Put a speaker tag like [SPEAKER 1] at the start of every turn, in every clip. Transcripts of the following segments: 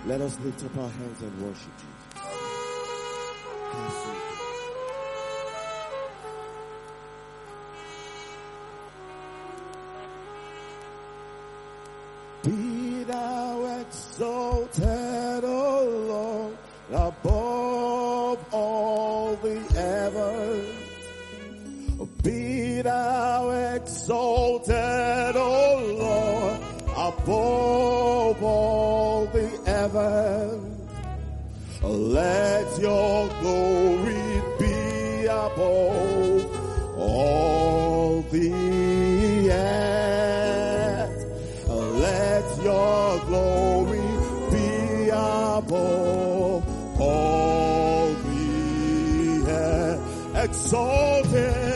[SPEAKER 1] Let us lift up our hands and worship Jesus. Be thou exalted, O Lord, above all the heavens. Be thou exalted, O Lord, above all the heavens. Let your glory be above all the earth. Let your glory be above all the earth. Exalted.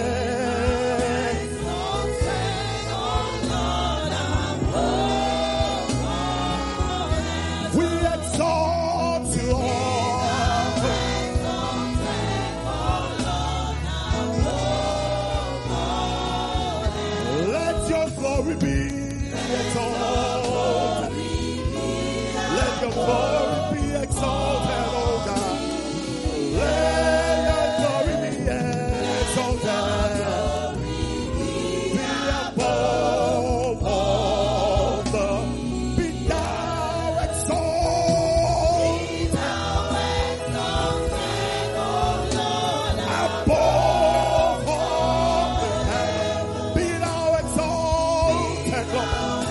[SPEAKER 1] Glory be exalted, oh God. Let your glory be exalted. Be above all the. Be thou exalted. Be thou exalted, oh Lord. Above all the heavens. Be thou exalted, Lord.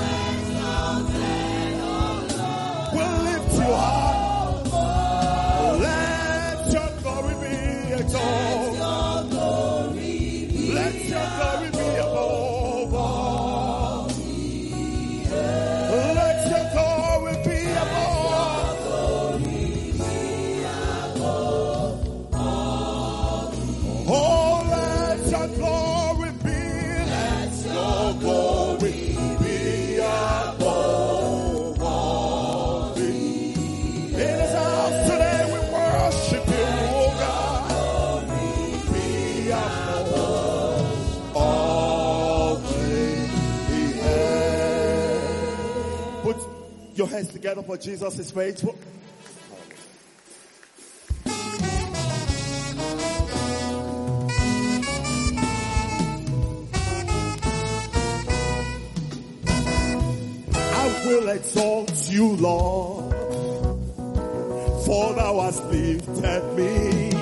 [SPEAKER 1] Let your glory be exalted. Let your glory be above all. Let your glory be above. Oh, let your glory be. Let your glory be above all. In His house today we worship you, oh God. Be above all the earth. Put your hands together for Jesus is faithful. I will exalt you, Lord, for thou hast lifted me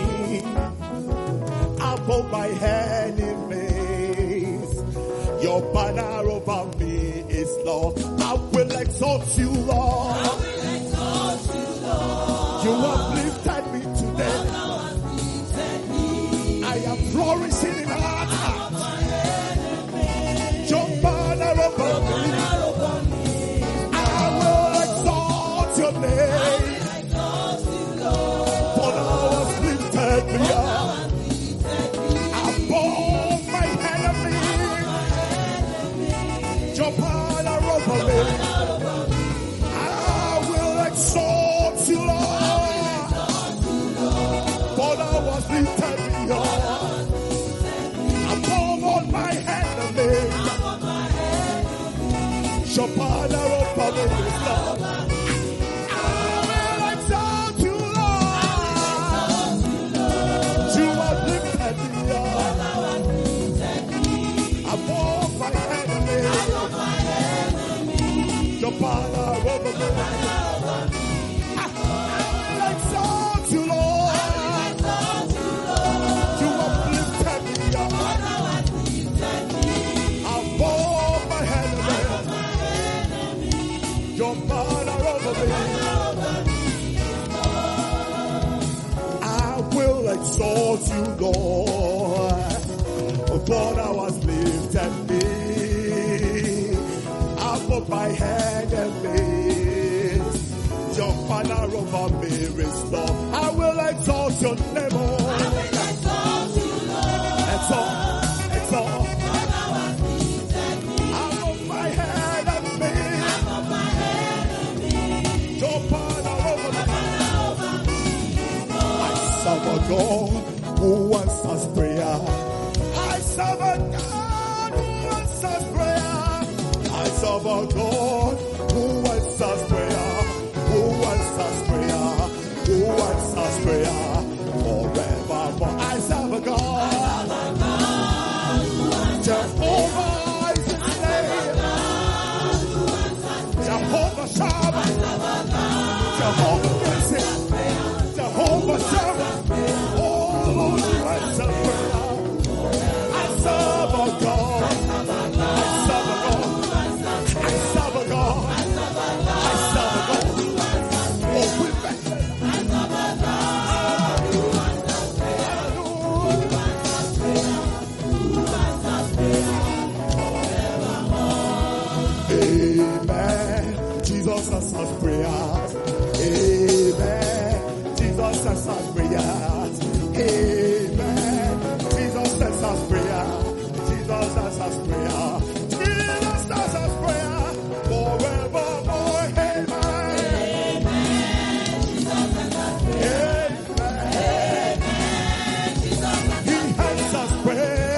[SPEAKER 1] above my enemies. Your banner over me is love. I will exalt you, Lord. I will exalt you, Lord. You have lifted me today. I am flourishing in heart. Your banner over me. I will exalt your name. Me up above my enemy. Your power over me. I will exalt you, Lord. For thou hast lifted me up above all my enemies. Your power over me, Lord. Above my enemy, your power over me. I will exalt you, Lord. You have lifted me up above my enemy, your power over me. I will exalt you, Lord. For thou hast lifted me above my enemies. Your banner over me is love. I will exalt your name, oh. I will exalt you, Lord. Exalt, exalt. For thou hast lifted me above my enemies. Above my enemies. Your banner over me. I serve a God who answers prayer. I serve a God who answers prayer. I serve a God who answers prayer. Who answers answers prayer. Who answers prayer forevermore. I serve a God. Jehovah is his name. Jehovah Shammah. Jehovah Nissi. Jehovah Shammah. Oh, who answers prayer. I serve a God. I serve a God. I serve a God. I serve a God. Oh, we thank you. Amen. Jesus answers prayers. Amen. Jesus answers prayers. Amen. Jesus answers prayer. Jesus answers prayer. Jesus answers prayer. Forevermore. Amen. Amen. He answers prayer.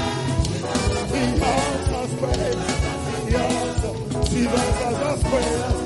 [SPEAKER 1] Jesus,